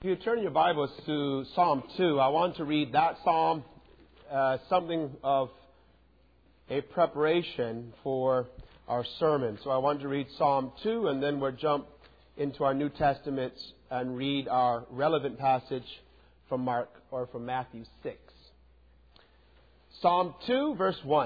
If you turn your Bibles to Psalm 2, I want to read that psalm, something of a preparation for our sermon. So I want to read Psalm 2, and then we'll jump into our New Testaments and read our relevant passage from Matthew 6. Psalm 2, verse 1.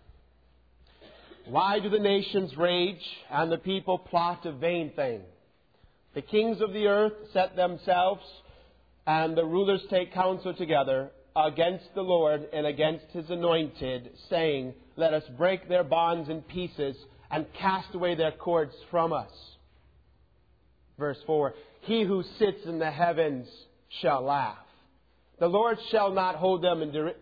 Why do the nations rage and the people plot a vain thing? The kings of the earth set themselves, and the rulers take counsel together against the Lord and against His anointed, saying, let us break their bonds in pieces and cast away their cords from us. Verse 4, He who sits in the heavens shall laugh. The Lord shall hold them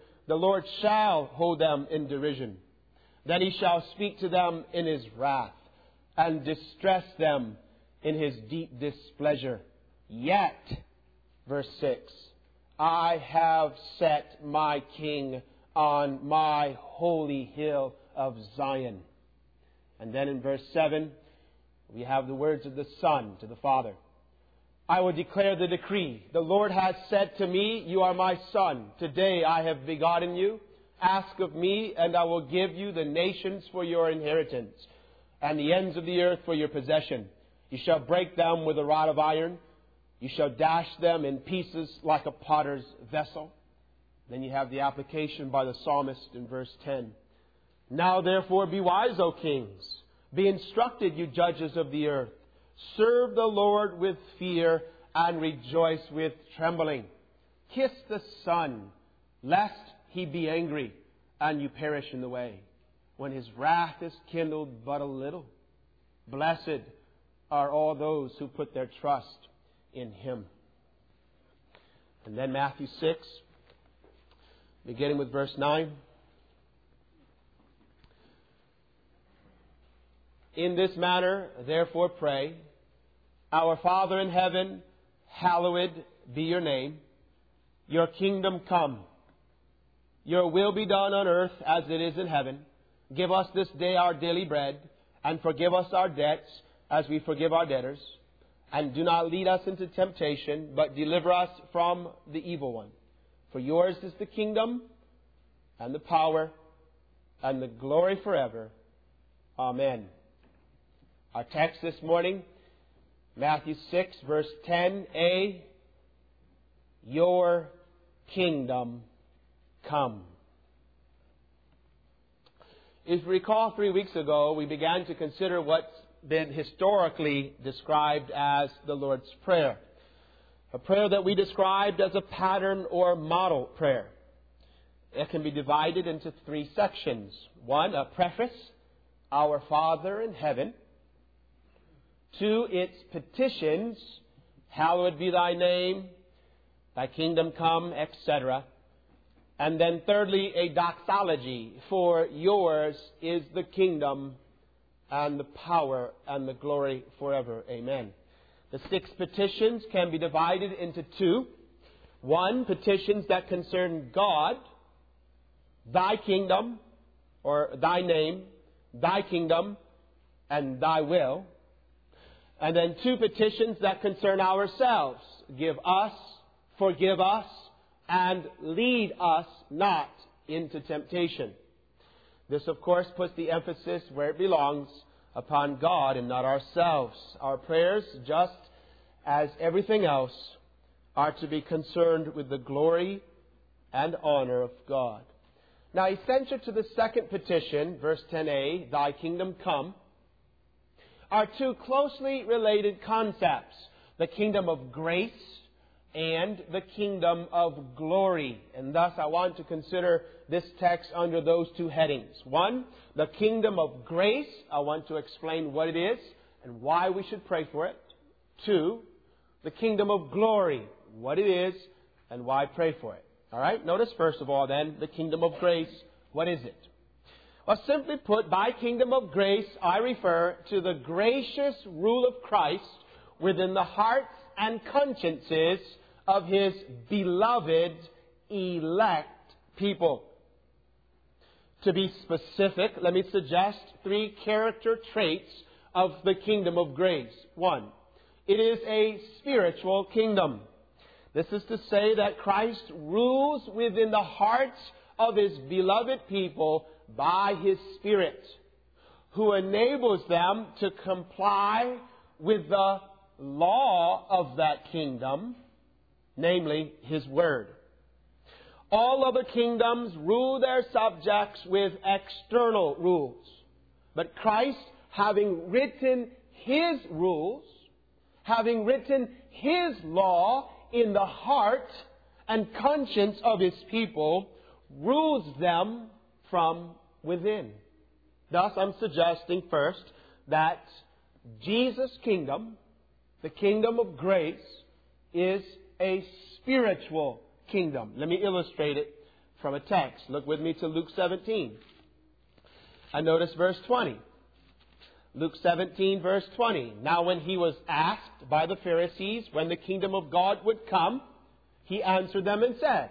in derision. Then He shall speak to them in His wrath and distress them in His deep displeasure. Yet, verse 6, I have set my King on my holy hill of Zion. And then in verse 7, we have the words of the Son to the Father. I will declare the decree. The Lord has said to me, you are my Son. Today I have begotten you. Ask of me, and I will give you the nations for your inheritance, and the ends of the earth for your possession. You shall break them with a rod of iron. You shall dash them in pieces like a potter's vessel. Then you have the application by the psalmist in verse 10. Now therefore be wise, O kings. Be instructed, you judges of the earth. Serve the Lord with fear and rejoice with trembling. Kiss the Son, lest He be angry and you perish in the way, when His wrath is kindled but a little. Blessed are all those who put their trust in Him. And then Matthew 6, beginning with verse 9. In this manner, therefore, pray, Our Father in heaven, hallowed be your name. Your kingdom come. Your will be done on earth as it is in heaven. Give us this day our daily bread, and forgive us our debts as we forgive our debtors. And do not lead us into temptation, but deliver us from the evil one. For yours is the kingdom, and the power, and the glory forever. Amen. Our text this morning, Matthew 6, verse 10a, Your kingdom come. If you recall, 3 weeks ago, we began to consider what's been historically described as the Lord's Prayer. A prayer that we described as a pattern or model prayer. It can be divided into 3 sections. 1, a preface, Our Father in heaven. 2, its petitions, hallowed be thy name, thy kingdom come, etc. And then thirdly, a doxology, for yours is the kingdom and the power and the glory forever. Amen. The 6 petitions can be divided into 2. 1, petitions that concern God, thy kingdom, or thy name, thy kingdom, and thy will. And then 2 petitions that concern ourselves. Give us, forgive us, and lead us not into temptation. This, of course, puts the emphasis where it belongs, upon God and not ourselves. Our prayers, just as everything else, are to be concerned with the glory and honor of God. Now, essential to the second petition, verse 10a, Thy kingdom come, are 2 closely related concepts. The kingdom of grace and the kingdom of glory. And thus I want to consider this text under those 2 headings. 1, the kingdom of grace. I want to explain what it is and why we should pray for it. 2, the kingdom of glory. What it is and why pray for it. All right, notice first of all then, the kingdom of grace. What is it? Well, simply put, by kingdom of grace, I refer to the gracious rule of Christ within the hearts and consciences of His beloved elect people. To be specific, let me suggest 3 character traits of the kingdom of grace. 1, it is a spiritual kingdom. This is to say that Christ rules within the hearts of His beloved people by His Spirit, who enables them to comply with the law of that kingdom, namely His Word. All other kingdoms rule their subjects with external rules. But Christ, having written His rules, having written His law in the heart and conscience of His people, rules them from within. Thus, I'm suggesting first that Jesus' kingdom, the kingdom of grace, is a spiritual kingdom. Let me illustrate it from a text. Look with me to Luke 17. And notice verse 20. Luke 17, verse 20. Now when He was asked by the Pharisees when the kingdom of God would come, He answered them and said,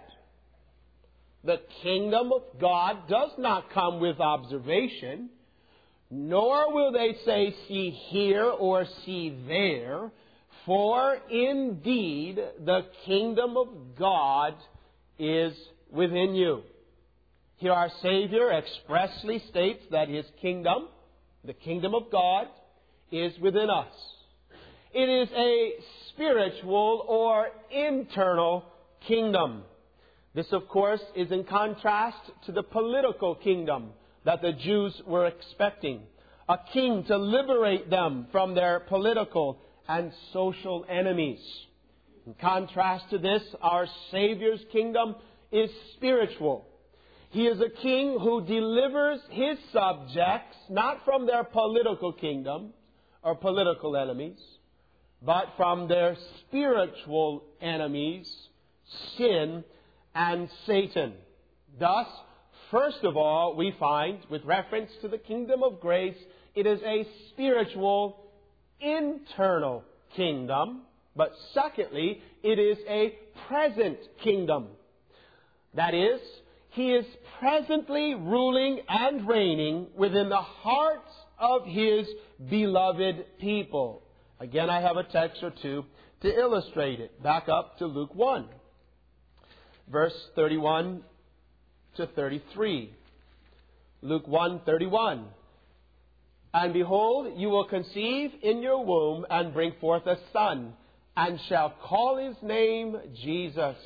the kingdom of God does not come with observation, nor will they say, see here or see there, for indeed the kingdom of God is within you. Here our Savior expressly states that His kingdom, the kingdom of God, is within us. It is a spiritual or internal kingdom. This, of course, is in contrast to the political kingdom that the Jews were expecting. A king to liberate them from their political and social enemies. In contrast to this, our Savior's kingdom is spiritual. He is a king who delivers His subjects not from their political kingdom or political enemies, but from their spiritual enemies, sin and Satan. Thus, first of all, we find, with reference to the kingdom of grace, it is a spiritual, internal kingdom. But secondly, it is a present kingdom. That is, He is presently ruling and reigning within the hearts of His beloved people. Again, I have a text or two to illustrate it. Back up to Luke 1. Verse 31 to 33. Luke 1:31. And behold, you will conceive in your womb and bring forth a son, and shall call His name Jesus.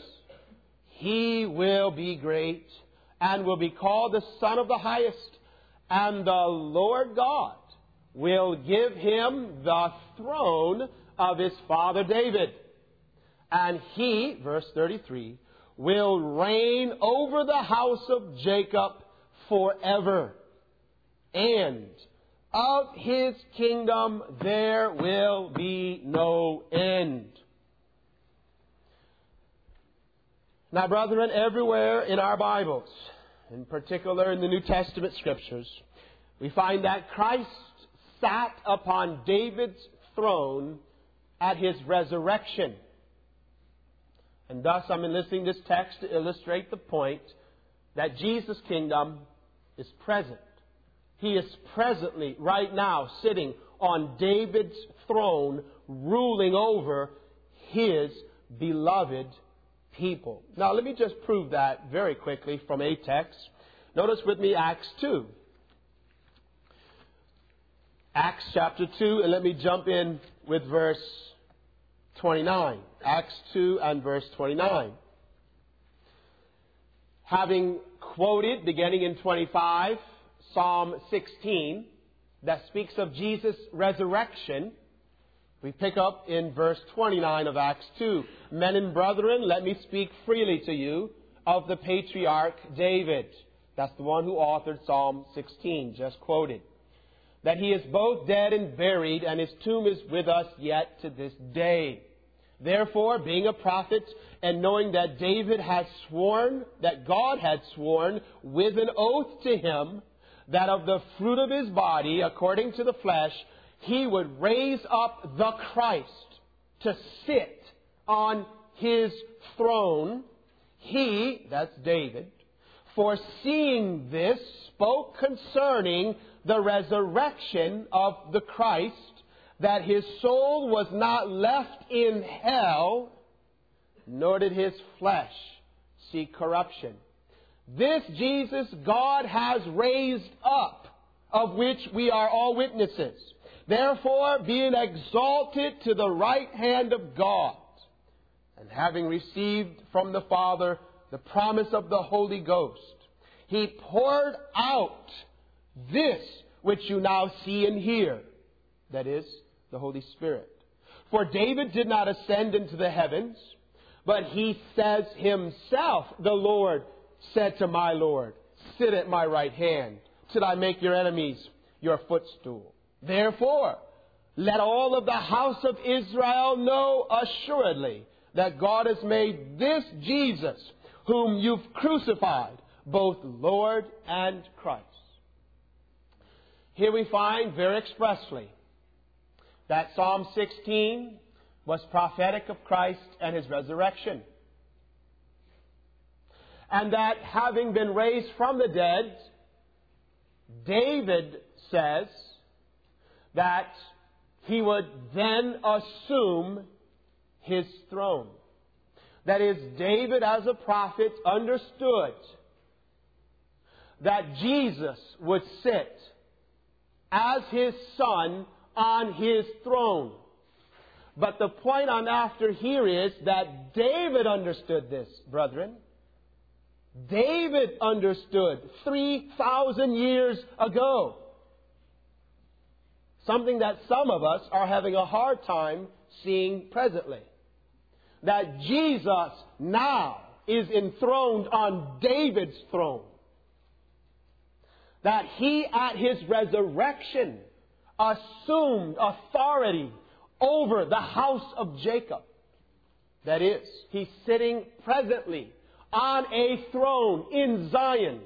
He will be great, and will be called the Son of the Highest. And the Lord God will give Him the throne of His father David. And He, verse 33, will reign over the house of Jacob forever. And of His kingdom there will be no end. Now, brethren, everywhere in our Bibles, in particular in the New Testament Scriptures, we find that Christ sat upon David's throne at His resurrection. And thus I'm enlisting this text to illustrate the point that Jesus' kingdom is present. He is presently, right now, sitting on David's throne, ruling over His beloved people. Now, let me just prove that very quickly from a text. Notice with me Acts 2. Acts chapter 2, and let me jump in with verse 29. Acts 2 and verse 29. Having quoted, beginning in 25, Psalm 16, that speaks of Jesus' resurrection, we pick up in verse 29 of Acts 2. Men and brethren, let me speak freely to you of the patriarch David. That's the one who authored Psalm 16, just quoted. That he is both dead and buried, and his tomb is with us yet to this day. Therefore, being a prophet, and knowing that David had sworn, that God had sworn with an oath to him, that of the fruit of his body, according to the flesh, he would raise up the Christ to sit on his throne. He, that's David, foreseeing this, spoke concerning the resurrection of the Christ, that his soul was not left in hell, nor did his flesh see corruption. This Jesus God has raised up, of which we are all witnesses. Therefore, being exalted to the right hand of God, and having received from the Father the promise of the Holy Ghost, He poured out this which you now see and hear, that is, the Holy Spirit. For David did not ascend into the heavens, but he says himself, the Lord said to my Lord, sit at my right hand, till I make your enemies your footstool. Therefore, let all of the house of Israel know assuredly that God has made this Jesus, whom you've crucified, both Lord and Christ. Here we find very expressly that Psalm 16 was prophetic of Christ and His resurrection. And that having been raised from the dead, David says that he would then assume his throne. That is, David as a prophet understood that Jesus would sit as his son on his throne. But the point I'm after here is that David understood this, brethren. David understood 3,000 years ago. Something that some of us are having a hard time seeing presently. That Jesus now is enthroned on David's throne. That He at His resurrection assumed authority over the house of Jacob. That is, He's sitting presently on a throne in Zion.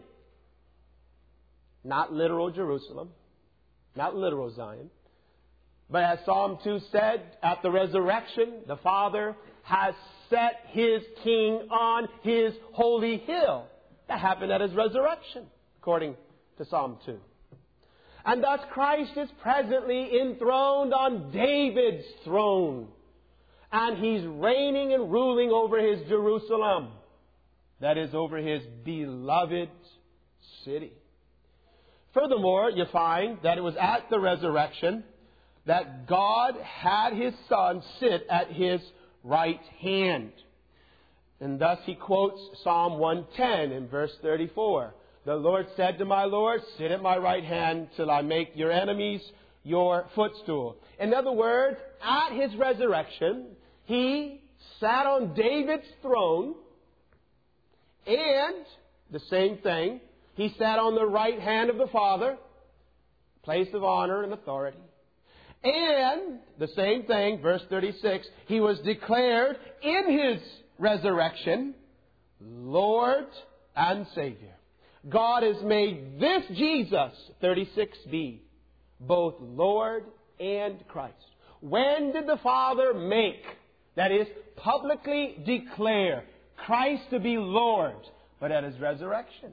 Not literal Jerusalem. Not literal Zion. But as Psalm 2 said, at the resurrection, the Father has set His King on His holy hill. That happened at His resurrection, according to Psalm 2. And thus Christ is presently enthroned on David's throne. And He's reigning and ruling over His Jerusalem. That is, over His beloved city. Furthermore, you find that it was at the resurrection that God had His Son sit at His right hand. And thus He quotes Psalm 110 in verse 34. The Lord said to my Lord, sit at my right hand till I make your enemies your footstool. In other words, at His resurrection, He sat on David's throne, and the same thing, He sat on the right hand of the Father, place of honor and authority. And the same thing, verse 36, He was declared in His resurrection Lord and Savior. God has made this Jesus, 36b, both Lord and Christ. When did the Father make, that is, publicly declare Christ to be Lord? But at His resurrection.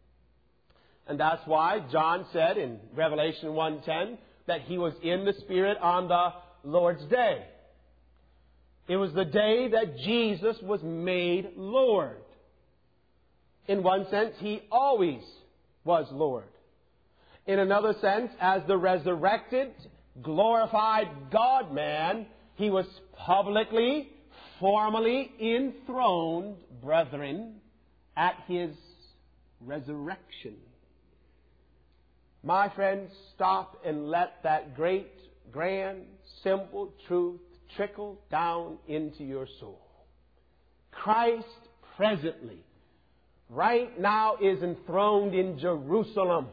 And that's why John said in Revelation 1:10 that He was in the Spirit on the Lord's day. It was the day that Jesus was made Lord. In one sense, He always was Lord. In another sense, as the resurrected, glorified God-man, He was publicly, formally enthroned, brethren, at His resurrection. My friends, stop and let that great, grand, simple truth trickle down into your soul. Christ presently, right now, is enthroned in Jerusalem.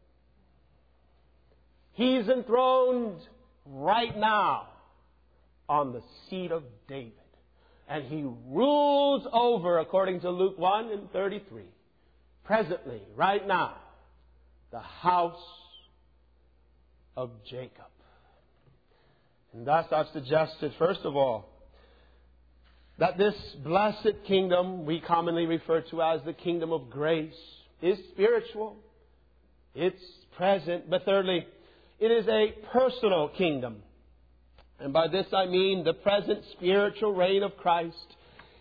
He's enthroned right now on the seat of David. And He rules over, according to Luke 1:33, presently, right now, the house of Jacob. And thus I've suggested, first of all, that this blessed kingdom we commonly refer to as the kingdom of grace is spiritual. It's present. But thirdly, it is a personal kingdom. And by this I mean the present spiritual reign of Christ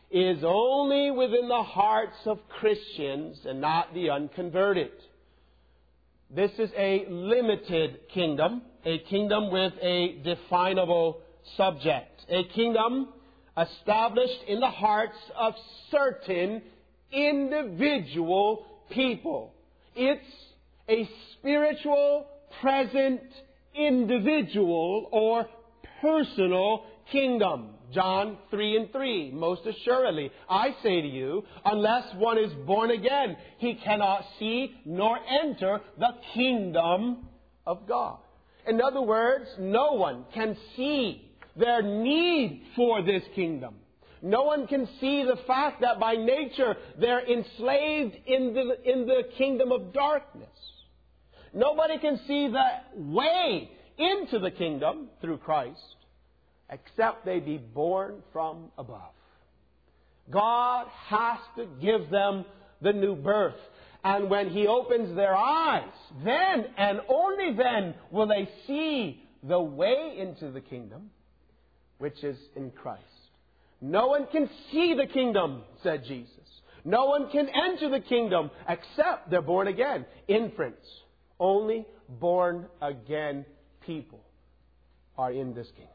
is only within the hearts of Christians and not the unconverted. This is a limited kingdom, a kingdom with a definable subject, a kingdom established in the hearts of certain individual people. It's a spiritual, present, individual or personal kingdom. John 3:3, most assuredly, I say to you, unless one is born again, he cannot see nor enter the kingdom of God. In other words, no one can see their need for this kingdom. No one can see the fact that by nature they're enslaved in the kingdom of darkness. Nobody can see the way into the kingdom through Christ, except they be born from above. God has to give them the new birth. And when He opens their eyes, then and only then will they see the way into the kingdom, which is in Christ. No one can see the kingdom, said Jesus. No one can enter the kingdom except they're born again. Infants, only born again people are in this kingdom.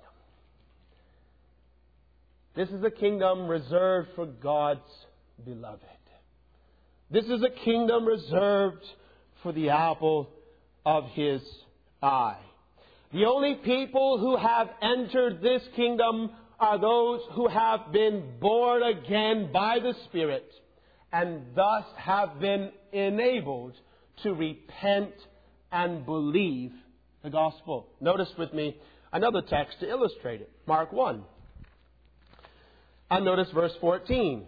This is a kingdom reserved for God's beloved. This is a kingdom reserved for the apple of His eye. The only people who have entered this kingdom are those who have been born again by the Spirit and thus have been enabled to repent and believe the gospel. Notice with me another text to illustrate it. Mark 1. And notice verse 14.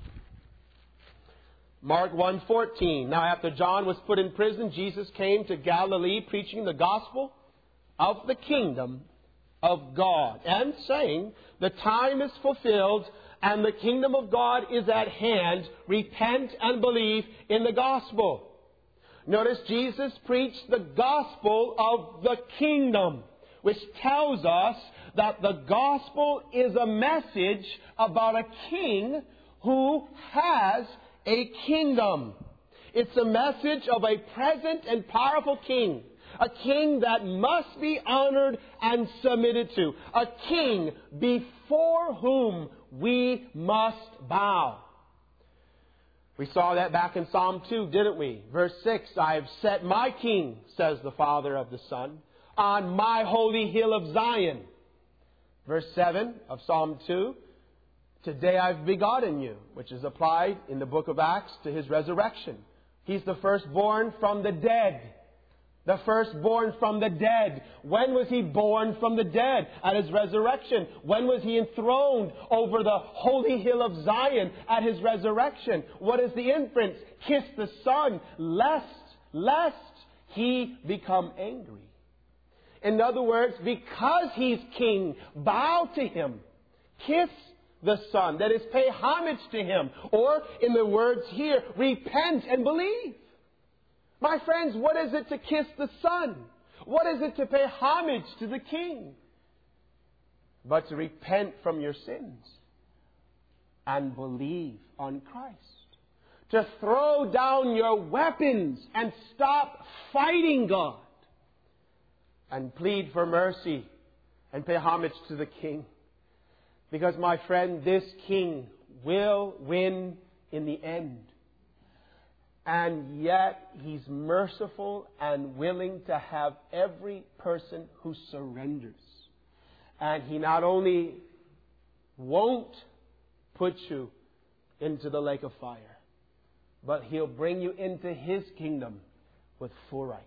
Mark 1:14. Now after John was put in prison, Jesus came to Galilee preaching the gospel of the kingdom of God and saying, the time is fulfilled and the kingdom of God is at hand. Repent and believe in the gospel. Notice Jesus preached the gospel of the kingdom, which tells us that the gospel is a message about a king who has a kingdom. It's a message of a present and powerful king. A king that must be honored and submitted to. A king before whom we must bow. We saw that back in Psalm 2, didn't we? Verse 6, I have set my king, says the Father of the Son, on my holy hill of Zion. Verse 7 of Psalm 2, today I've begotten you, which is applied in the book of Acts to His resurrection. He's the firstborn from the dead. The firstborn from the dead. When was He born from the dead? At His resurrection. When was He enthroned over the holy hill of Zion at His resurrection? What is the inference? Kiss the Son, lest He become angry. In other words, because He's king, bow to Him. Kiss the Son. That is, pay homage to Him. Or, in the words here, repent and believe. My friends, what is it to kiss the Son? What is it to pay homage to the King? But to repent from your sins and believe on Christ. To throw down your weapons and stop fighting God. And plead for mercy and pay homage to the King. Because, my friend, this King will win in the end. And yet, He's merciful and willing to have every person who surrenders. And He not only won't put you into the lake of fire, but He'll bring you into His kingdom with full rights.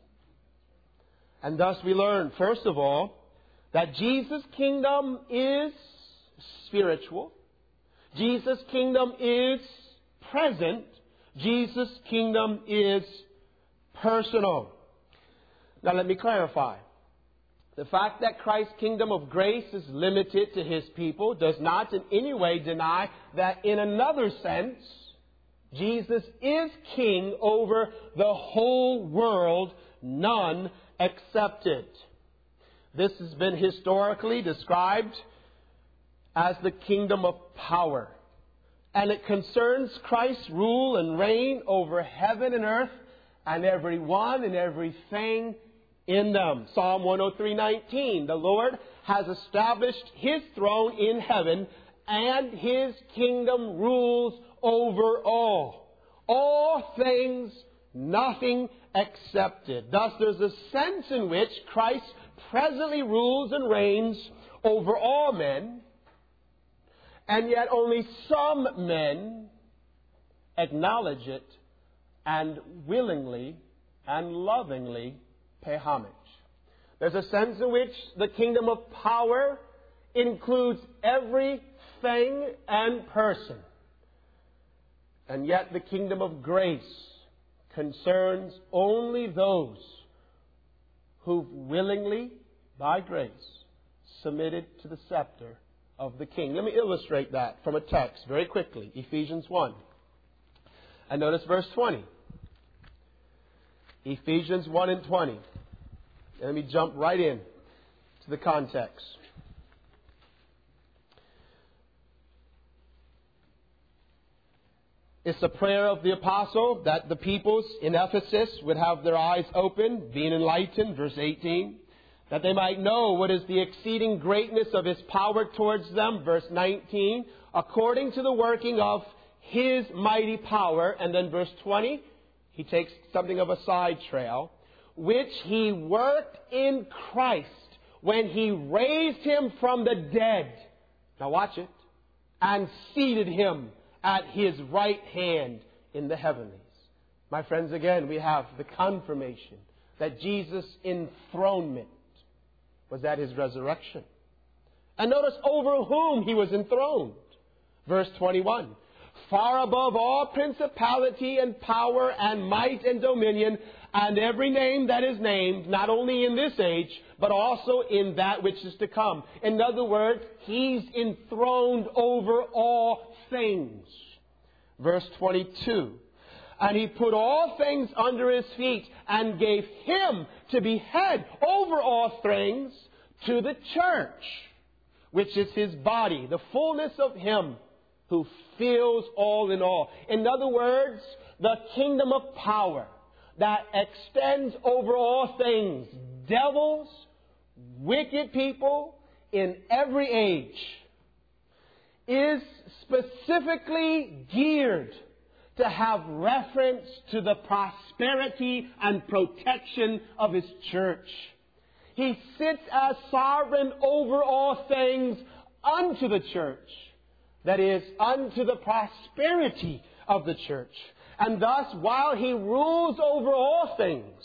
And thus we learn, first of all, that Jesus' kingdom is spiritual. Jesus' kingdom is present. Jesus' kingdom is personal. Now let me clarify. The fact that Christ's kingdom of grace is limited to His people does not in any way deny that in another sense, Jesus is king over the whole world, none excepted. This has been historically described as the kingdom of power. And it concerns Christ's rule and reign over heaven and earth and everyone and everything in them. Psalm 103:19. The Lord has established His throne in heaven, and His kingdom rules over all. All things, nothing excepted. Thus there's a sense in which Christ presently rules and reigns over all men, and yet only some men acknowledge it and willingly and lovingly pay homage. There's a sense in which the kingdom of power includes everything and person. And yet the kingdom of grace concerns only those who've willingly, by grace, submitted to the scepter of the King. Let me illustrate that from a text very quickly. Ephesians 1. And notice verse 20. Ephesians 1 and 20. And let me jump right in to the context. It's a prayer of the apostle that the peoples in Ephesus would have their eyes open, being enlightened, verse 18, that they might know what is the exceeding greatness of His power towards them, verse 19, according to the working of His mighty power. And then verse 20, he takes something of a side trail, which He worked in Christ when He raised Him from the dead. Now watch it. And seated Him at His right hand in the heavenlies. My friends, again, we have the confirmation that Jesus' enthronement was at His resurrection. And notice over whom He was enthroned. Verse 21. Far above all principality and power and might and dominion and every name that is named, not only in this age, but also in that which is to come. In other words, He's enthroned over all things. Verse 22. And He put all things under His feet and gave Him to be head over all things to the church, which is His body, the fullness of Him who fills all in all. In other words, the kingdom of power that extends over all things, devils, wicked people in every age, is specifically geared to have reference to the prosperity and protection of His church. He sits as sovereign over all things unto the church. That is, unto the prosperity of the church. And thus, while He rules over all things,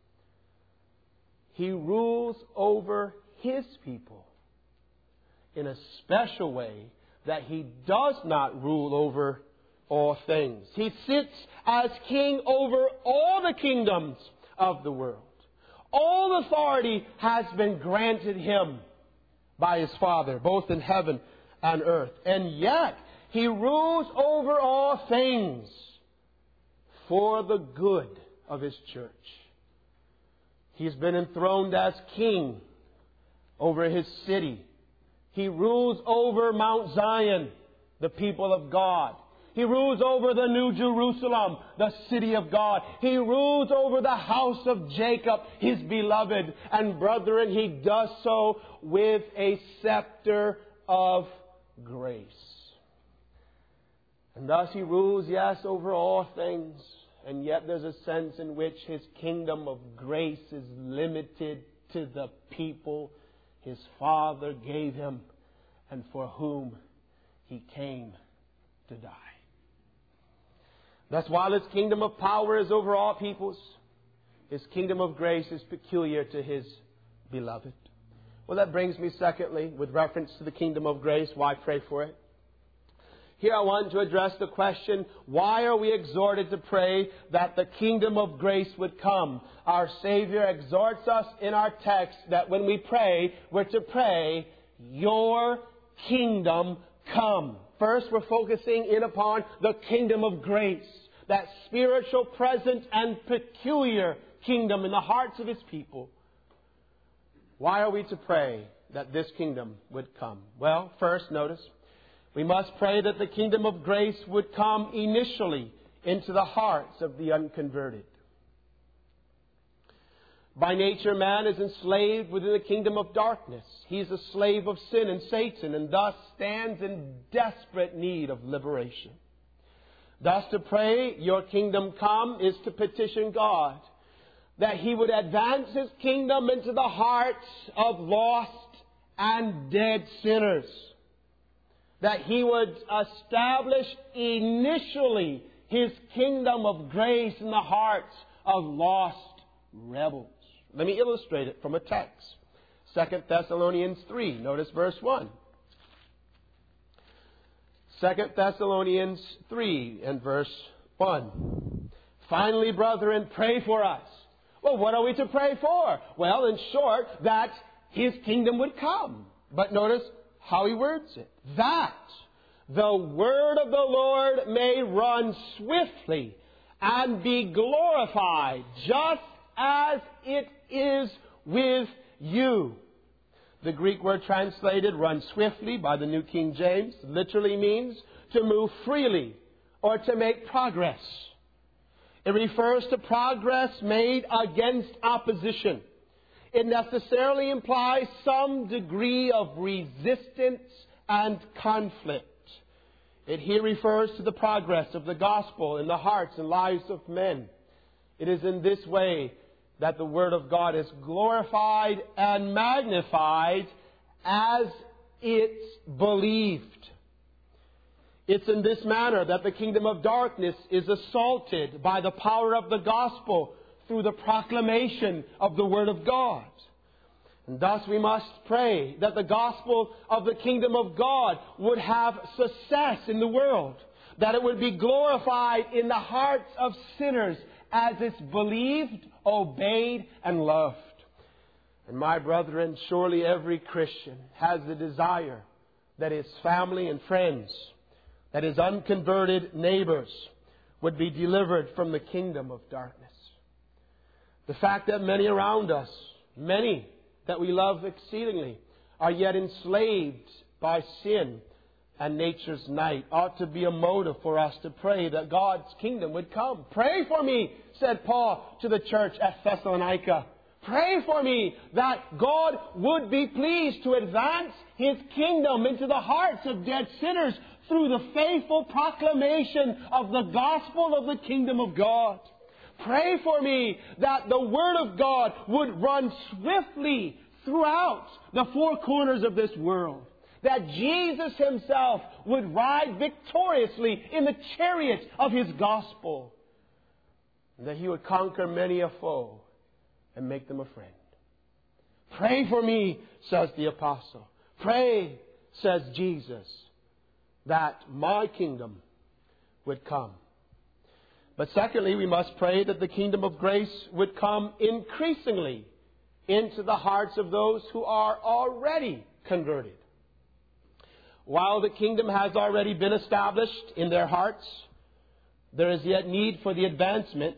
He rules over His people in a special way that He does not rule over all things. He sits as King over all the kingdoms of the world. All authority has been granted Him by His Father, both in heaven and earth. And yet, He rules over all things for the good of His church. He's been enthroned as King over His city. He rules over Mount Zion, the people of God. He rules over the New Jerusalem, the city of God. He rules over the house of Jacob, His beloved. And brethren, He does so with a scepter of grace. And thus He rules, yes, over all things. And yet there's a sense in which His kingdom of grace is limited to the people His Father gave Him and for whom He came to die. Thus, while His kingdom of power is over all peoples, His kingdom of grace is peculiar to His beloved. Well, that brings me, secondly, with reference to the kingdom of grace, why pray for it? Here I want to address the question, why are we exhorted to pray that the kingdom of grace would come? Our Savior exhorts us in our text that when we pray, we're to pray, your kingdom come. First, we're focusing in upon the kingdom of grace, that spiritual, present, and peculiar kingdom in the hearts of His people. Why are we to pray that this kingdom would come? Well, first, notice, We must pray that the kingdom of grace would come initially into the hearts of the unconverted. By nature, man is enslaved within the kingdom of darkness. He is a slave of sin and Satan, and thus stands in desperate need of liberation. Thus, to pray, "Your kingdom come," is to petition God that He would advance His kingdom into the hearts of lost and dead sinners. That He would establish initially His kingdom of grace in the hearts of lost rebels. Let me illustrate it from a text. 2 Thessalonians 3. Notice verse 1. 2 Thessalonians 3 and verse 1. "Finally, brethren, pray for us." Well, what are we to pray for? Well, in short, that His kingdom would come. But notice how he words it. "That the word of the Lord may run swiftly and be glorified, just as it is with you." The Greek word translated "run swiftly" by the New King James literally means to move freely or to make progress. It refers to progress made against opposition. It necessarily implies some degree of resistance and conflict. It here refers to the progress of the gospel in the hearts and lives of men. It is in this way that the Word of God is glorified and magnified as it's believed. It's in this manner that the kingdom of darkness is assaulted by the power of the gospel through the proclamation of the Word of God. And thus we must pray that the gospel of the kingdom of God would have success in the world, that it would be glorified in the hearts of sinners as it's believed, obeyed, and loved. And my brethren, surely every Christian has the desire that his family and friends, that his unconverted neighbors would be delivered from the kingdom of darkness. The fact that many around us, many that we love exceedingly, are yet enslaved by sin and nature's night, ought to be a motive for us to pray that God's kingdom would come. "Pray for me," said Paul to the church at Thessalonica. "Pray for me that God would be pleased to advance His kingdom into the hearts of dead sinners through the faithful proclamation of the gospel of the kingdom of God. Pray for me that the Word of God would run swiftly throughout the four corners of this world. That Jesus Himself would ride victoriously in the chariot of His gospel. And that He would conquer many a foe and make them a friend. Pray for me," says the apostle. "Pray," says Jesus, "that my kingdom would come." But secondly, we must pray that the kingdom of grace would come increasingly into the hearts of those who are already converted. While the kingdom has already been established in their hearts, there is yet need for the advancement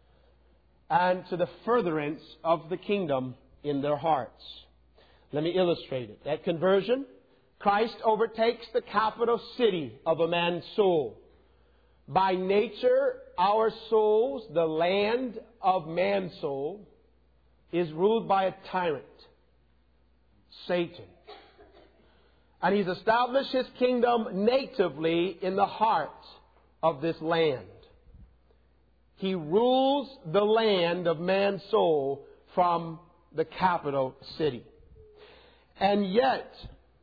and to the furtherance of the kingdom in their hearts. Let me illustrate it. At conversion, Christ overtakes the capital city of a man's soul. By nature, our souls, the land of man's soul, is ruled by a tyrant, Satan. And He's established His kingdom natively in the heart of this land. He rules the land of man's soul from the capital city. And yet,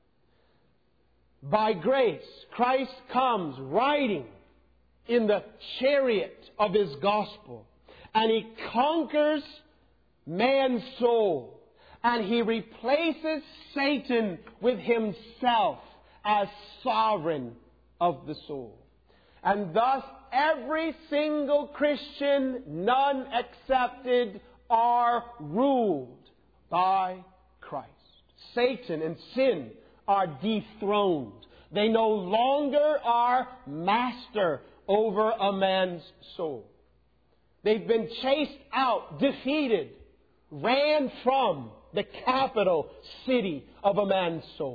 by grace, Christ comes riding in the chariot of His gospel. And He conquers man's soul. And He replaces Satan with Himself as sovereign of the soul. And thus, every single Christian, none excepted, are ruled by Christ. Satan and sin are dethroned. They no longer are master over a man's soul. They've been chased out, defeated, ran from the capital city of a man's soul.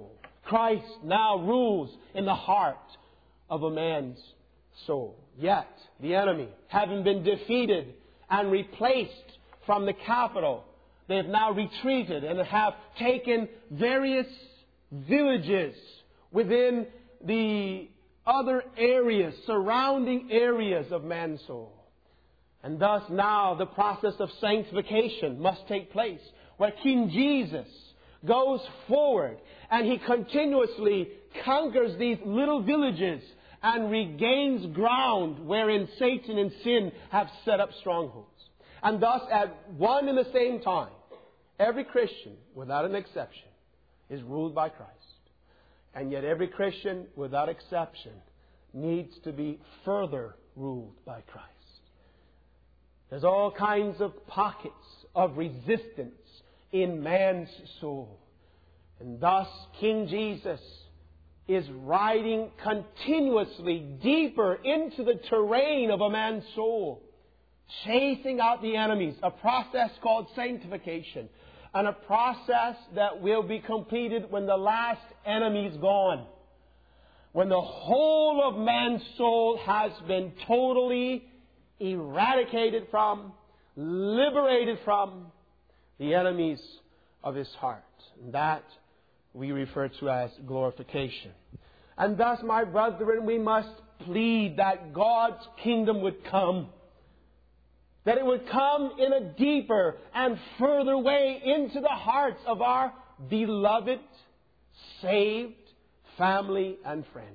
Christ now rules in the heart of a man's soul. Yet, the enemy, having been defeated and replaced from the capital, they have now retreated and have taken various villages within the other areas, surrounding areas of man's soul. And thus now the process of sanctification must take place, where King Jesus goes forward and He continuously conquers these little villages and regains ground wherein Satan and sin have set up strongholds. And thus, at one and the same time, every Christian, without an exception, is ruled by Christ. And yet every Christian, without exception, needs to be further ruled by Christ. There's all kinds of pockets of resistance in man's soul. And thus, King Jesus is riding continuously deeper into the terrain of a man's soul, chasing out the enemies, a process called sanctification, and a process that will be completed when the last enemy is gone, when the whole of man's soul has been totally eradicated from, liberated from the enemies of his heart. And that we refer to as glorification. And thus, my brethren, we must plead that God's kingdom would come. That it would come in a deeper and further way into the hearts of our beloved, saved family and friends.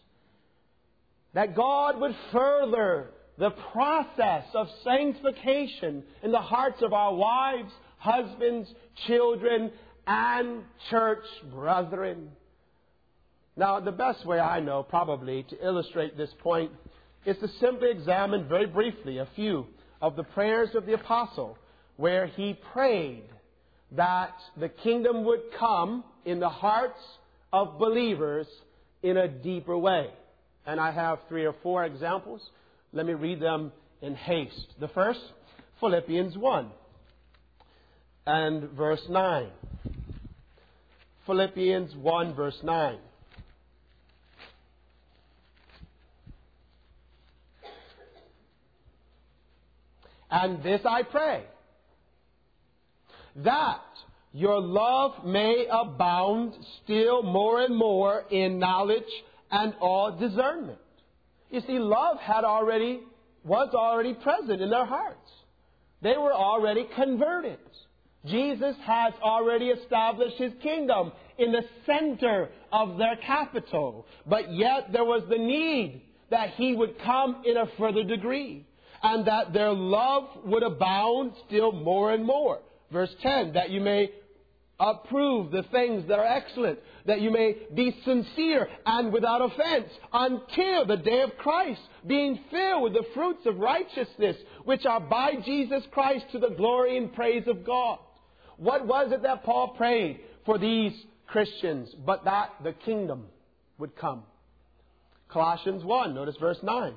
That God would further the process of sanctification in the hearts of our wives, husbands, children, and church brethren. Now, the best way I know probably to illustrate this point is to simply examine very briefly a few of the prayers of the apostle, where he prayed that the kingdom would come in the hearts of believers in a deeper way. And I have 3 or 4 examples. Let me read them in haste. The first, Philippians 1 and verse 9. Philippians 1 verse 9. And this I pray, that your love may abound still more and more in knowledge and all discernment. You see, love was already present in their hearts. They were already converted. Jesus has already established His kingdom in the center of their capital. But yet there was the need that He would come in a further degree, and that their love would abound still more and more. Verse 10, that you may approve the things that are excellent, that you may be sincere and without offense, until the day of Christ, being filled with the fruits of righteousness, which are by Jesus Christ, to the glory and praise of God. What was it that Paul prayed for these Christians, but that the kingdom would come? Colossians 1, notice verse 9.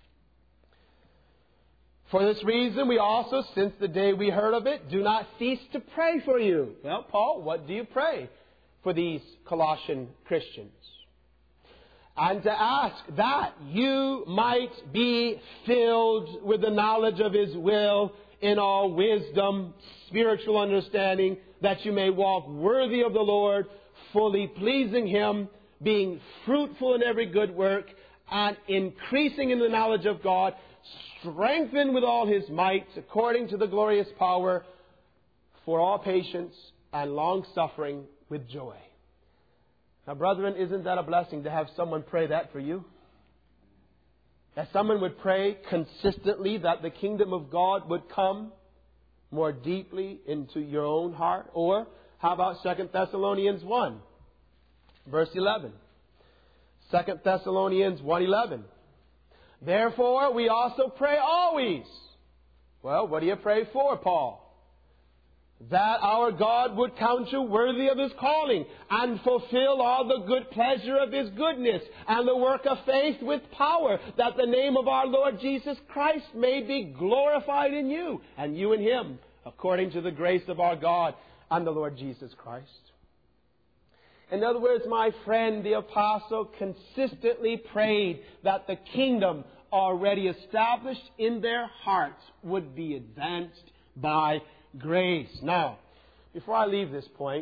For this reason, we also, since the day we heard of it, do not cease to pray for you. Well, Paul, what do you pray for these Colossian Christians? And to ask that you might be filled with the knowledge of His will in all wisdom, spiritual understanding, that you may walk worthy of the Lord, fully pleasing Him, being fruitful in every good work, and increasing in the knowledge of God, strengthened with all His might, according to the glorious power, for all patience and long-suffering with joy. Now, brethren, isn't that a blessing to have someone pray that for you? That someone would pray consistently that the kingdom of God would come more deeply into your own heart? Or how about 2 Thessalonians 1, verse 11? 2 Thessalonians 1:11. Therefore, we also pray always. Well, what do you pray for, Paul? That our God would count you worthy of His calling, and fulfill all the good pleasure of His goodness, and the work of faith with power, that the name of our Lord Jesus Christ may be glorified in you, and you in Him, according to the grace of our God and the Lord Jesus Christ. In other words, my friend, the apostle consistently prayed that the kingdom already established in their hearts would be advanced by grace. Now, before I leave this point,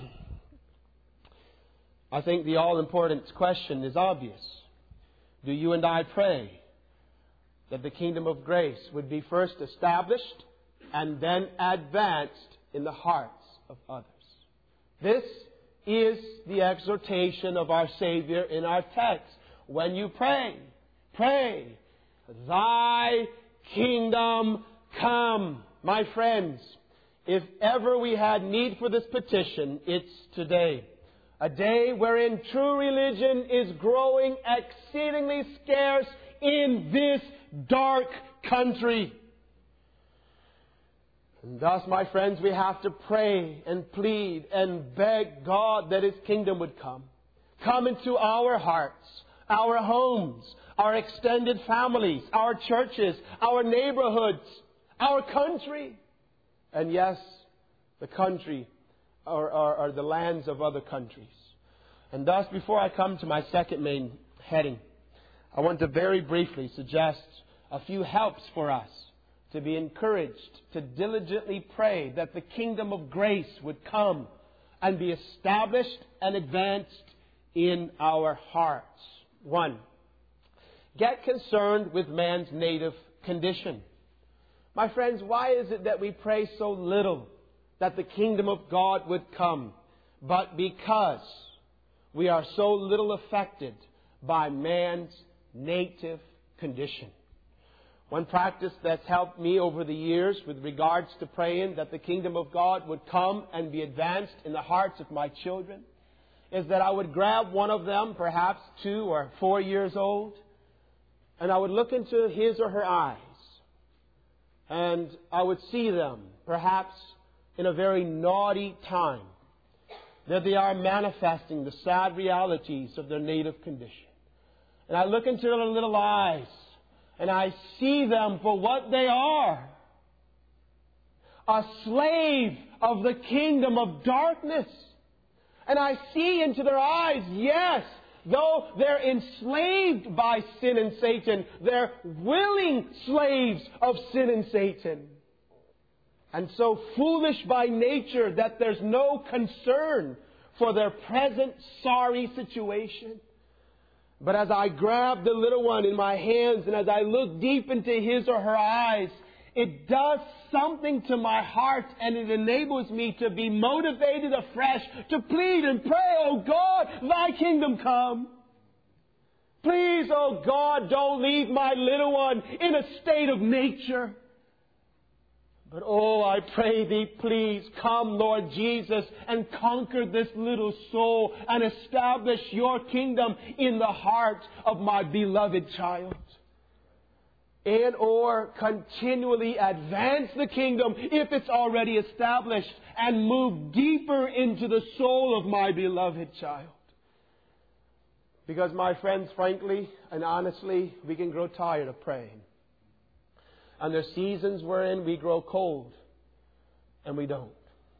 I think the all-important question is obvious. Do you and I pray that the kingdom of grace would be first established and then advanced in the hearts of others? This is the exhortation of our Savior in our text. When you pray, pray, Thy kingdom come. My friends, if ever we had need for this petition, it's today. A day wherein true religion is growing exceedingly scarce in this dark country. And thus, my friends, we have to pray and plead and beg God that His kingdom would come. Come into our hearts, our homes, our extended families, our churches, our neighborhoods, our country. And yes, the country or the lands of other countries. And thus, before I come to my second main heading, I want to very briefly suggest a few helps for us to be encouraged to diligently pray that the kingdom of grace would come and be established and advanced in our hearts. 1, get concerned with man's native condition. My friends, why is it that we pray so little that the kingdom of God would come? But because we are so little affected by man's native condition. One practice that's helped me over the years with regards to praying that the kingdom of God would come and be advanced in the hearts of my children is that I would grab one of them, perhaps 2 or 4 years old, and I would look into his or her eyes, and I would see them, perhaps in a very naughty time, that they are manifesting the sad realities of their native condition. And I look into their little eyes, and I see them for what they are. A slave of the kingdom of darkness. And I see into their eyes, yes, though they're enslaved by sin and Satan, they're willing slaves of sin and Satan. And so foolish by nature that there's no concern for their present sorry situation. But as I grab the little one in my hands and as I look deep into his or her eyes, it does something to my heart, and it enables me to be motivated afresh to plead and pray, oh God, Thy kingdom come. Please, oh God, don't leave my little one in a state of nature. But oh, I pray Thee, please come, Lord Jesus, and conquer this little soul and establish Your kingdom in the heart of my beloved child. And or continually advance the kingdom if it's already established and move deeper into the soul of my beloved child. Because my friends, frankly and honestly, we can grow tired of praying. And there's seasons wherein we grow cold and we don't.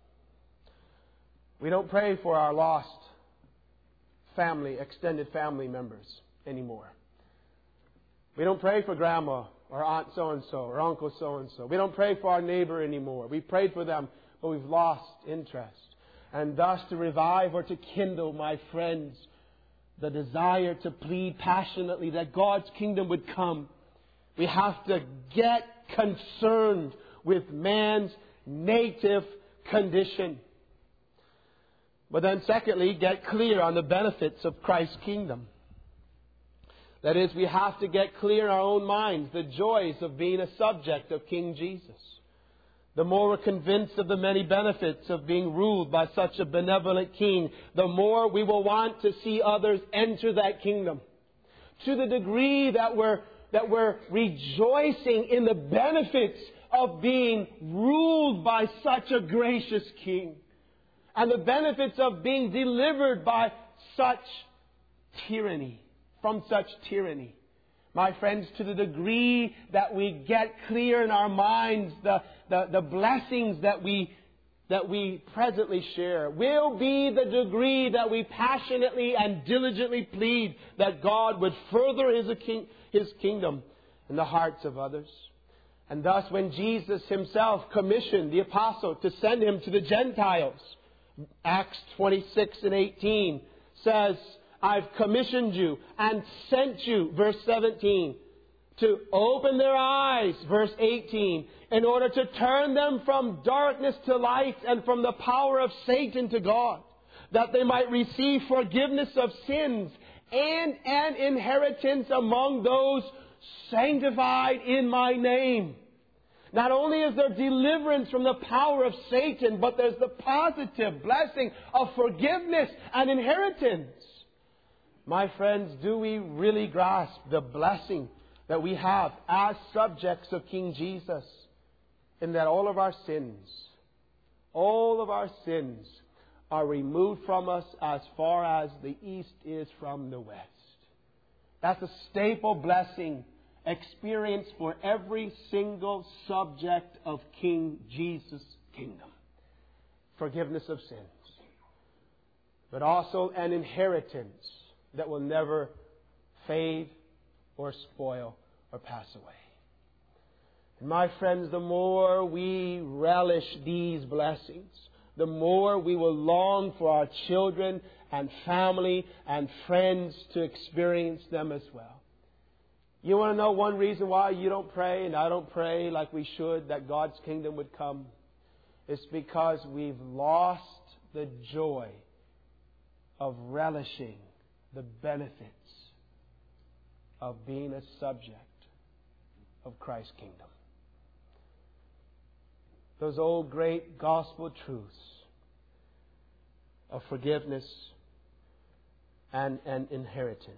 We don't pray for our lost family, extended family members anymore. We don't pray for grandma or aunt so-and-so or uncle so-and-so. We don't pray for our neighbor anymore. We prayed for them, but we've lost interest. And thus to revive or to kindle, my friends, the desire to plead passionately that God's kingdom would come, we have to get concerned with man's native condition. But then secondly, get clear on the benefits of Christ's kingdom. That is, we have to get clear in our own minds the joys of being a subject of King Jesus. The more we're convinced of the many benefits of being ruled by such a benevolent king, the more we will want to see others enter that kingdom. To the degree that we're rejoicing in the benefits of being ruled by such a gracious king, and the benefits of being delivered by such tyranny, from such tyranny. My friends, to the degree that we get clear in our minds the blessings that we that we presently share will be the degree that we passionately and diligently plead that God would further His kingdom in the hearts of others. And thus when Jesus Himself commissioned the apostle to send him to the Gentiles, Acts 26 and 18 says, I've commissioned you and sent you, verse 17, to open their eyes, verse 18, in order to turn them from darkness to light and from the power of Satan to God, that they might receive forgiveness of sins and an inheritance among those sanctified in my name. Not only is there deliverance from the power of Satan, but there's the positive blessing of forgiveness and inheritance. My friends, do we really grasp the blessing that we have as subjects of King Jesus, in that all of our sins are removed from us as far as the east is from the west? That's a staple blessing experienced for every single subject of King Jesus' kingdom. Forgiveness of sins, but also an inheritance that will never fade or spoil or pass away. And my friends, the more we relish these blessings, the more we will long for our children and family and friends to experience them as well. You want to know one reason why you don't pray and I don't pray like we should, that God's kingdom would come? It's because we've lost the joy of relishing the benefits of being a subject of Christ's kingdom. Those old great gospel truths of forgiveness and inheritance.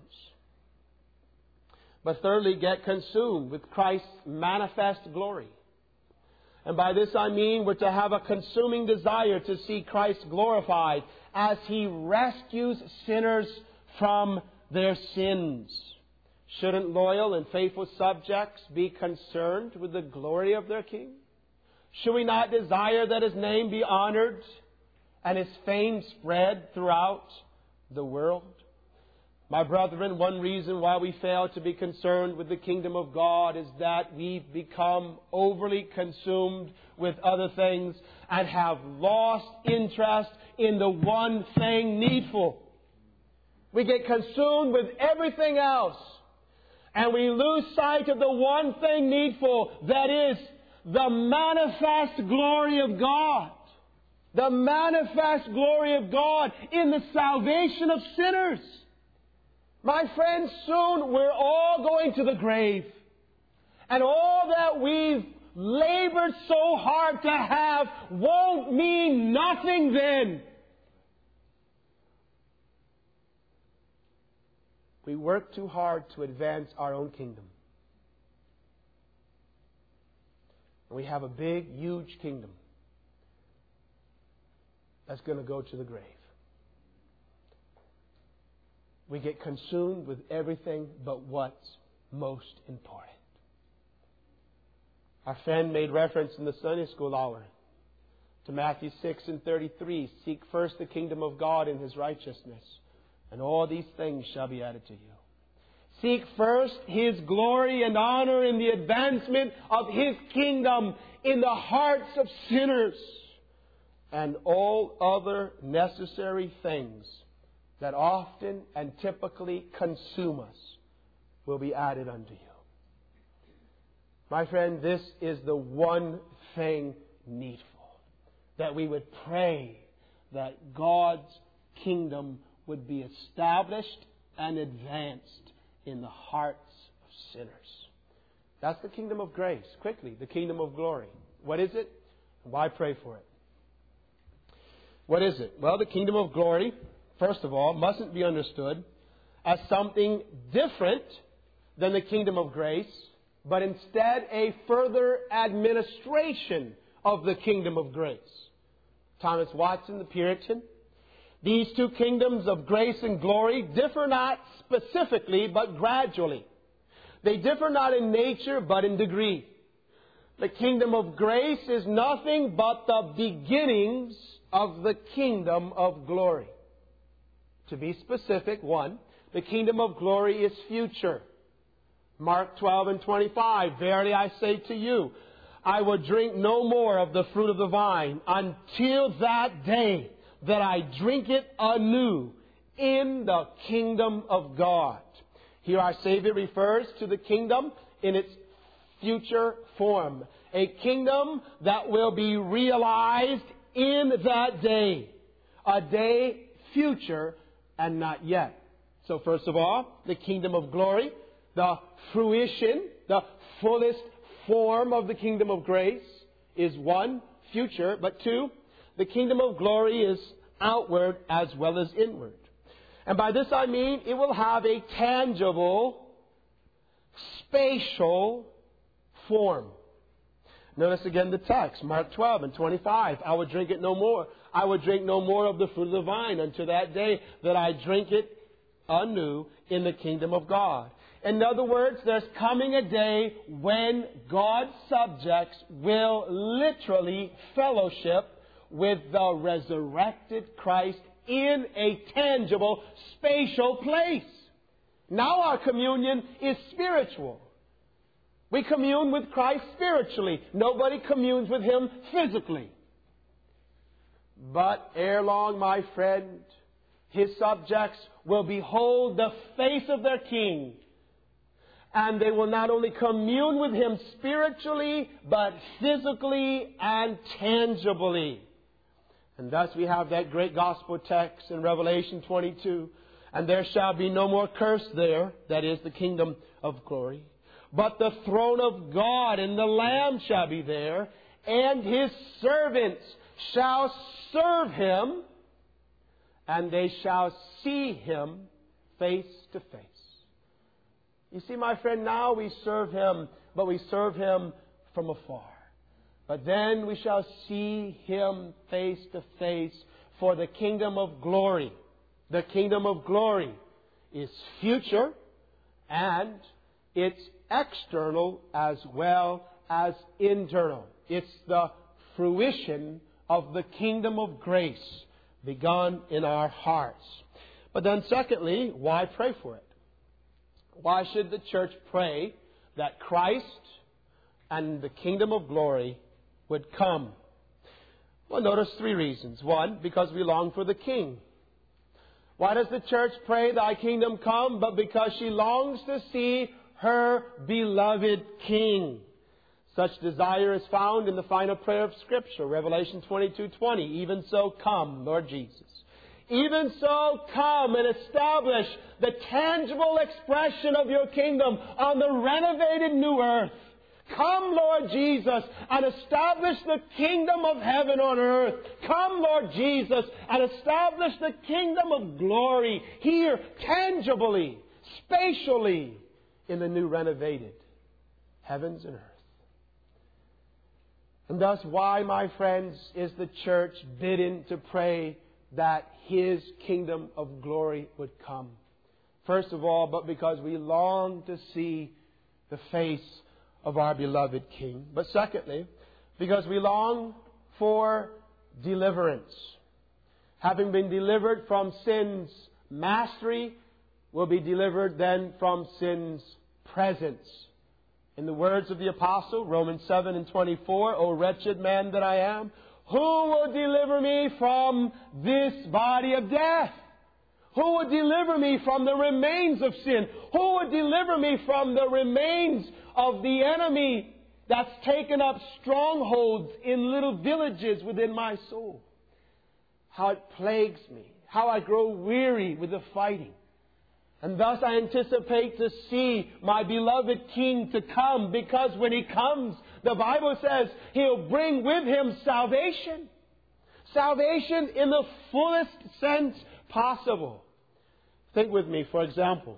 But thirdly, get consumed with Christ's manifest glory. And by this I mean we're to have a consuming desire to see Christ glorified as He rescues sinners from their sins. Shouldn't loyal and faithful subjects be concerned with the glory of their King? Should we not desire that His name be honored and His fame spread throughout the world? My brethren, one reason why we fail to be concerned with the kingdom of God is that we've become overly consumed with other things and have lost interest in the one thing needful. We get consumed with everything else, and we lose sight of the one thing needful, that is the manifest glory of God. The manifest glory of God in the salvation of sinners. My friends, soon we're all going to the grave. And all that we've labored so hard to have won't mean nothing then. We work too hard to advance our own kingdom. And we have a big, huge kingdom that's going to go to the grave. We get consumed with everything but what's most important. Our friend made reference in the Sunday school hour to Matthew 6 and 33. Seek first the kingdom of God and His righteousness, and all these things shall be added to you. Seek first His glory and honor in the advancement of His kingdom in the hearts of sinners, and all other necessary things that often and typically consume us will be added unto you. My friend, this is the one thing needful. That we would pray that God's kingdom would be established and advanced in the hearts of sinners. That's the kingdom of grace. Quickly, the kingdom of glory. What is it? Why pray for it? What is it? Well, the kingdom of glory, first of all, mustn't be understood as something different than the kingdom of grace, but instead a further administration of the kingdom of grace. Thomas Watson, the Puritan. These two kingdoms of grace and glory differ not specifically, but gradually. They differ not in nature, but in degree. The kingdom of grace is nothing but the beginnings of the kingdom of glory. To be specific, 1, the kingdom of glory is future. Mark 12 and 25, verily I say to you, I will drink no more of the fruit of the vine until that day that I drink it anew in the kingdom of God. Here our Savior refers to the kingdom in its future form. A kingdom that will be realized in that day. A day future and not yet. So first of all, the kingdom of glory, the fruition, the fullest form of the kingdom of grace is 1, future, but 2, the kingdom of glory is outward as well as inward. And by this I mean it will have a tangible, spatial form. Notice again the text, Mark 12 and 25. I will drink it no more. I will drink no more of the fruit of the vine until that day that I drink it anew in the kingdom of God. In other words, there's coming a day when God's subjects will literally fellowship with the resurrected Christ in a tangible, spatial place. Now our communion is spiritual. We commune with Christ spiritually. Nobody communes with Him physically. But ere long, my friend, His subjects will behold the face of their King. And they will not only commune with Him spiritually, but physically and tangibly. And thus we have that great gospel text in Revelation 22. And there shall be no more curse there, that is the kingdom of glory. But the throne of God and the Lamb shall be there, and His servants shall serve Him, and they shall see Him face to face. You see, my friend, now we serve Him, but we serve Him from afar. But then we shall see Him face to face, for the kingdom of glory. The kingdom of glory is future, and it's external as well as internal. It's the fruition of the kingdom of grace begun in our hearts. But then secondly, why pray for it? Why should the church pray that Christ and the kingdom of glory would come? Well, notice 3 reasons. 1, because we long for the King. Why does the church pray, Thy kingdom come? But because she longs to see her beloved King. Such desire is found in the final prayer of Scripture, Revelation 22:20. Even so come, Lord Jesus. Even so come and establish the tangible expression of your kingdom on the renovated new earth. Come, Lord Jesus, and establish the kingdom of heaven on earth. Come, Lord Jesus, and establish the kingdom of glory here, tangibly, spatially, in the new renovated heavens and earth. And thus, why, my friends, is the church bidden to pray that His kingdom of glory would come? First of all, but because we long to see the face of our beloved King. But secondly, because we long for deliverance. Having been delivered from sin's mastery, will be delivered then from sin's presence. In the words of the apostle, Romans 7 and 24, O wretched man that I am, who will deliver me from this body of death? Who will deliver me from the remains of sin? Who will deliver me from the remains of the enemy that's taken up strongholds in little villages within my soul? How it plagues me. How I grow weary with the fighting. And thus I anticipate to see my beloved King to come, because when He comes, the Bible says He'll bring with Him salvation. Salvation in the fullest sense possible. Think with me, for example,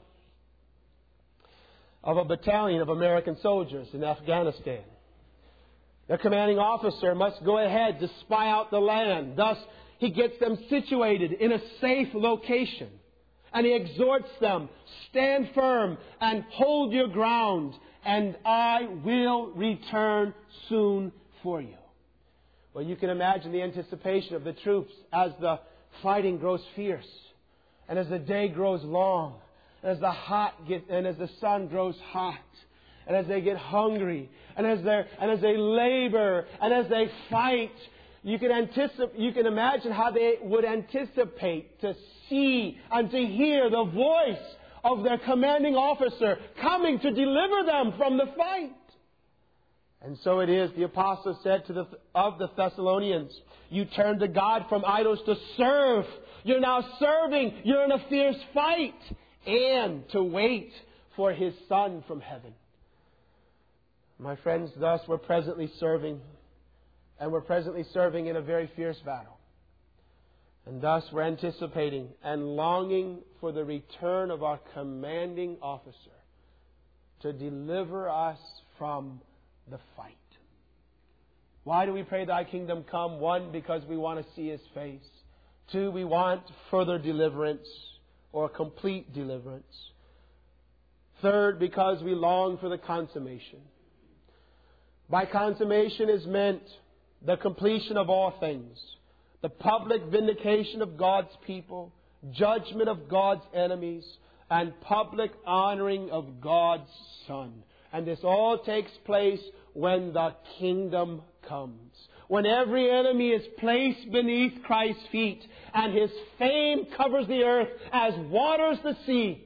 of a battalion of American soldiers in Afghanistan. Their commanding officer must go ahead to spy out the land. Thus, he gets them situated in a safe location. And he exhorts them, stand firm and hold your ground and I will return soon for you. Well, you can imagine the anticipation of the troops as the fighting grows fierce, and as the day grows long, and as the sun grows hot, and as they get hungry, and as they labor, and as they fight. You can imagine how they would anticipate to see and to hear the voice of their commanding officer coming to deliver them from the fight. And so it is, the apostle said of the Thessalonians, you turn to God from idols to serve. You're now serving. You're in a fierce fight. And to wait for His Son from heaven. My friends, thus we're presently serving. And we're presently serving in a very fierce battle. And thus we're anticipating and longing for the return of our commanding officer to deliver us from the fight. Why do we pray Thy kingdom come? One, because we want to see His face. Two, we want further deliverance or complete deliverance. Third, because we long for the consummation. By consummation is meant the completion of all things, the public vindication of God's people, judgment of God's enemies, and public honoring of God's Son. And this all takes place when the kingdom comes. When every enemy is placed beneath Christ's feet and His fame covers the earth as waters the sea.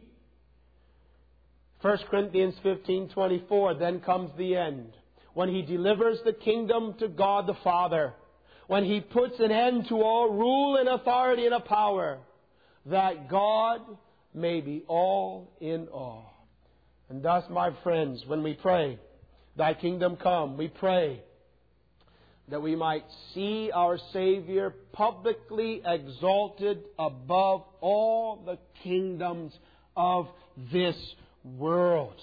1 Corinthians 15:24, then comes the end. When He delivers the kingdom to God the Father. When He puts an end to all rule and authority and power. That God may be all in all. And thus, my friends, when we pray, Thy kingdom come, we pray that we might see our Savior publicly exalted above all the kingdoms of this world.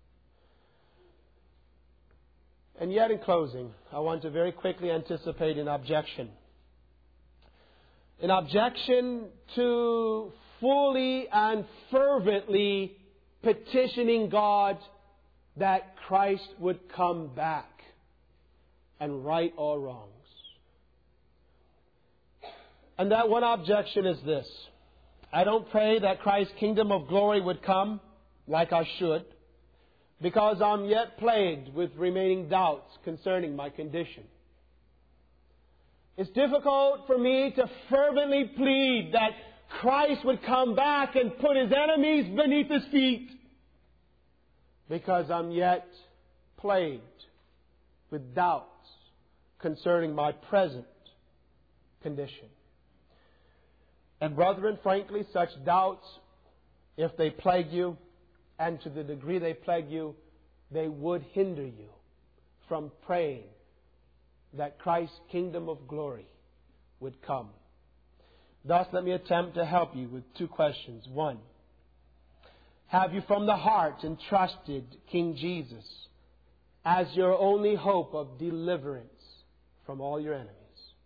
And yet, in closing, I want to very quickly anticipate an objection. An objection to fully and fervently petitioning God that Christ would come back and right all wrongs. And that one objection is this. I don't pray that Christ's kingdom of glory would come like I should, because I'm yet plagued with remaining doubts concerning my condition. It's difficult for me to fervently plead that Christ would come back and put His enemies beneath His feet, because I'm yet plagued with doubts concerning my present condition. And brethren, frankly, such doubts, if they plague you, and to the degree they plague you, they would hinder you from praying that Christ's kingdom of glory would come. Thus, let me attempt to help you with two questions. One, have you from the heart entrusted King Jesus as your only hope of deliverance from all your enemies?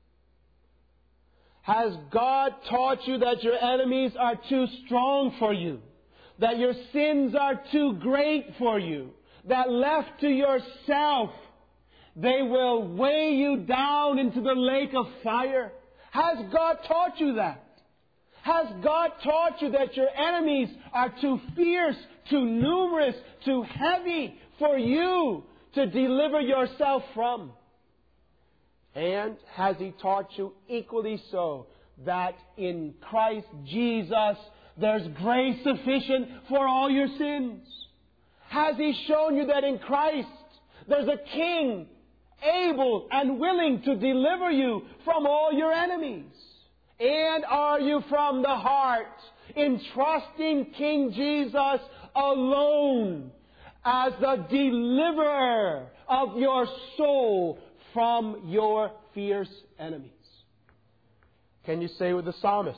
Has God taught you that your enemies are too strong for you? That your sins are too great for you? That left to yourself, they will weigh you down into the lake of fire? Has God taught you that? Has God taught you that your enemies are too fierce, too numerous, too heavy for you to deliver yourself from? And has He taught you equally so that in Christ Jesus there's grace sufficient for all your sins? Has He shown you that in Christ there's a King able and willing to deliver you from all your enemies? And are you from the heart entrusting King Jesus alone as the deliverer of your soul from your fierce enemies? Can you say with the psalmist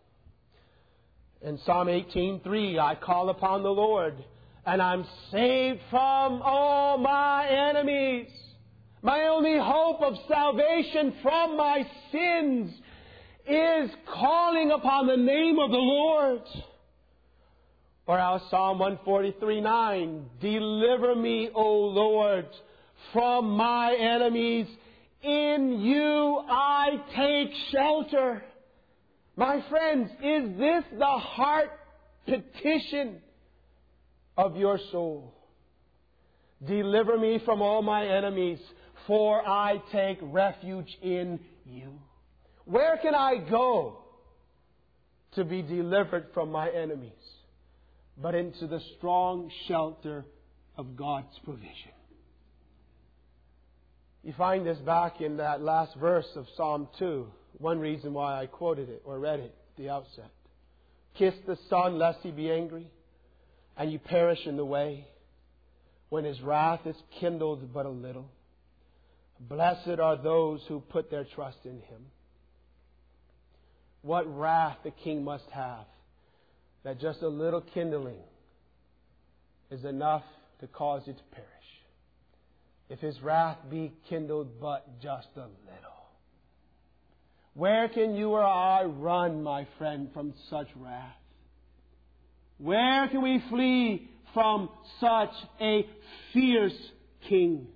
in Psalm 18:3, I call upon the Lord and I'm saved from all my enemies. My only hope of salvation from my sins is calling upon the name of the Lord. Or else Psalm 143:9, deliver me, O Lord, from my enemies. In you I take shelter. My friends, is this the heart petition of your soul? Deliver me from all my enemies, for I take refuge in you. Where can I go to be delivered from my enemies but into the strong shelter of God's provision? You find this back in that last verse of Psalm 2. One reason why I quoted it or read it at the outset. Kiss the Son lest he be angry, and you perish in the way, when his wrath is kindled but a little. Blessed are those who put their trust in him. What wrath the king must have, that just a little kindling is enough to cause you to perish. If his wrath be kindled but just a little. Where can you or I run, my friend, from such wrath? Where can we flee from such a fierce king?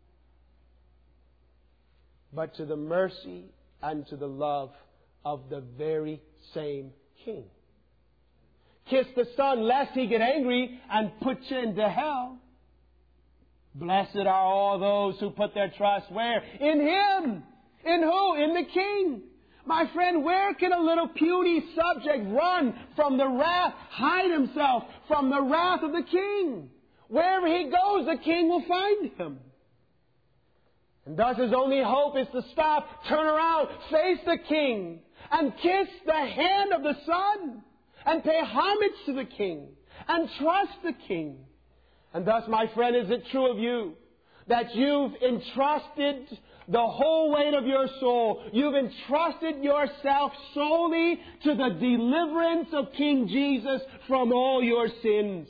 But to the mercy and to the love of the very same king. Kiss the Son lest he get angry and put you into hell. Blessed are all those who put their trust where? In him. In who? In the king. My friend, where can a little puny subject run from the wrath, hide himself from the wrath of the king? Wherever he goes, the king will find him. And thus his only hope is to stop, turn around, face the king, and kiss the hand of the Son, and pay homage to the king, and trust the king. And thus, my friend, is it true of you that you've entrusted the whole weight of your soul, you've entrusted yourself solely to the deliverance of King Jesus from all your sins?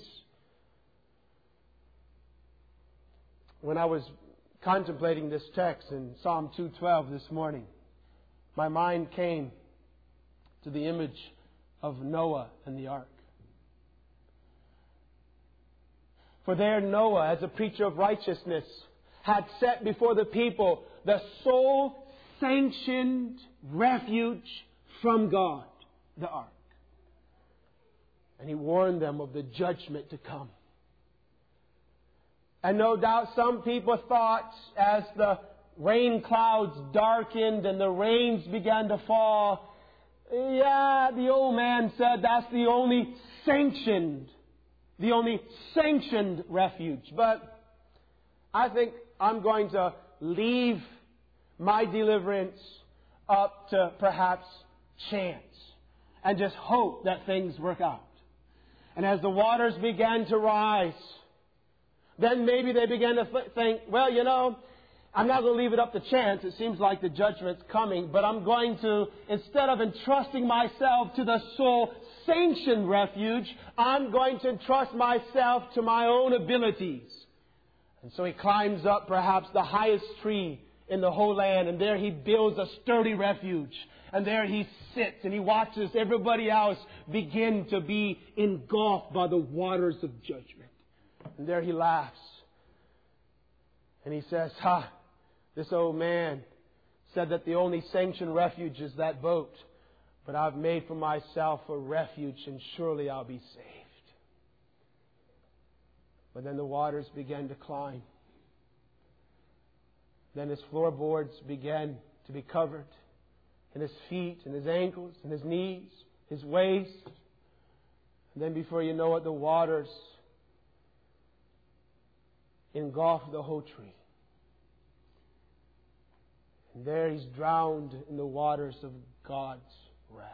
When I was contemplating this text in Psalm 2:12 this morning, my mind came to the image of Noah and the ark. For there Noah, as a preacher of righteousness, had set before the people the sole sanctioned refuge from God, the ark. And he warned them of the judgment to come. And no doubt some people thought, as the rain clouds darkened and the rains began to fall, yeah, the old man said that's the only sanctioned refuge. But I think I'm going to leave my deliverance up to perhaps chance and just hope that things work out. And as the waters began to rise, then maybe they began to think, well, I'm not going to leave it up to chance. It seems like the judgment's coming. But I'm going to, instead of entrusting myself to the sole sanctioned refuge, I'm going to entrust myself to my own abilities. And so he climbs up perhaps the highest tree in the whole land. And there he builds a sturdy refuge. And there he sits and he watches everybody else begin to be engulfed by the waters of judgment. And there he laughs. And he says, this old man said that the only sanctioned refuge is that boat. But I've made for myself a refuge, and surely I'll be saved. But then the waters began to climb. Then his floorboards began to be covered. And his feet, and his ankles, and his knees, his waist. And then before you know it, the waters engulfed the whole tree. And there he's drowned in the waters of God's wrath.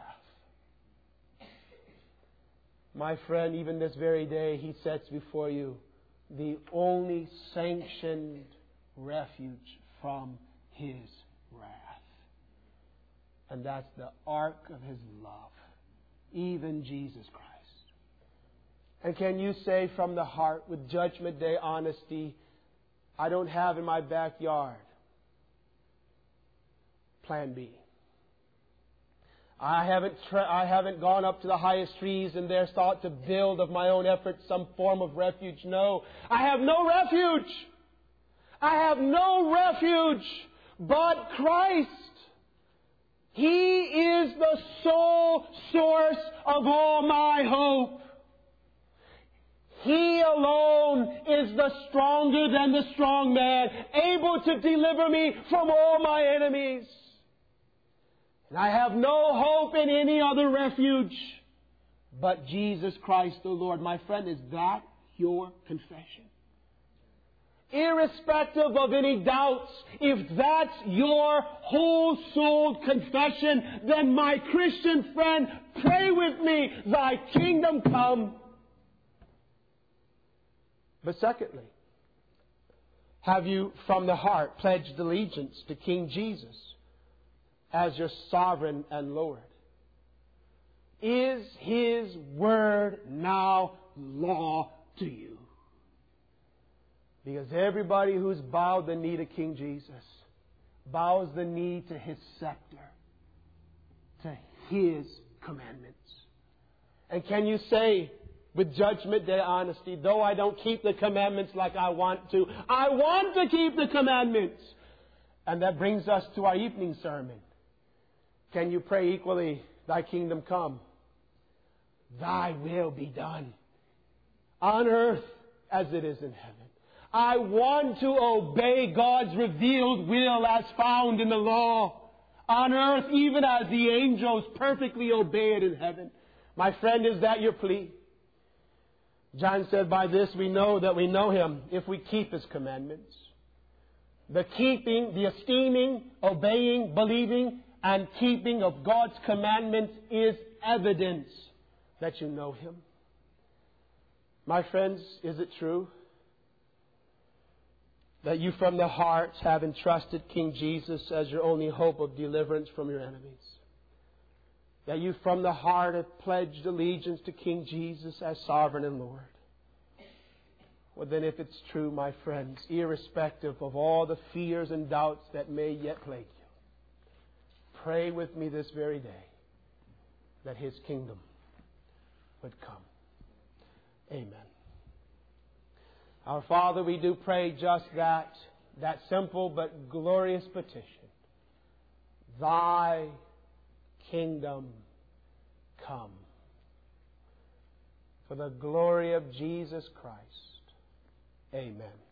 My friend, even this very day, he sets before you the only sanctioned refuge from his wrath. And that's the ark of his love, even Jesus Christ. And can you say from the heart, with Judgment Day honesty, I don't have in my backyard Plan B. I haven't gone up to the highest trees and there sought to build of my own effort some form of refuge. No, I have no refuge. I have no refuge but Christ. He is the sole source of all my hope. He alone is the stronger than the strong man, able to deliver me from all my enemies. And I have no hope in any other refuge but Jesus Christ the Lord. My friend, is that your confession? Irrespective of any doubts, if that's your whole-souled confession, then my Christian friend, pray with me, Thy kingdom come. But secondly, have you from the heart pledged allegiance to King Jesus as your sovereign and Lord? Is His word now law to you? Because everybody who's bowed the knee to King Jesus bows the knee to His scepter, to His commandments. And can you say with Judgment Day honesty, though I don't keep the commandments like I want to keep the commandments? And that brings us to our evening sermon. Can you pray equally, Thy kingdom come, Thy will be done, on earth as it is in heaven? I want to obey God's revealed will as found in the law, on earth even as the angels perfectly obey it in heaven. My friend, is that your plea? John said, by this we know that we know Him if we keep His commandments. The keeping, the esteeming, obeying, believing, and keeping of God's commandments is evidence that you know Him. My friends, is it true that you from the heart have entrusted King Jesus as your only hope of deliverance from your enemies? That you from the heart have pledged allegiance to King Jesus as sovereign and Lord? Well, then if it's true, my friends, irrespective of all the fears and doubts that may yet plague you, pray with me this very day that His kingdom would come. Amen. Our Father, we do pray just that simple but glorious petition. Thy kingdom come. For the glory of Jesus Christ. Amen.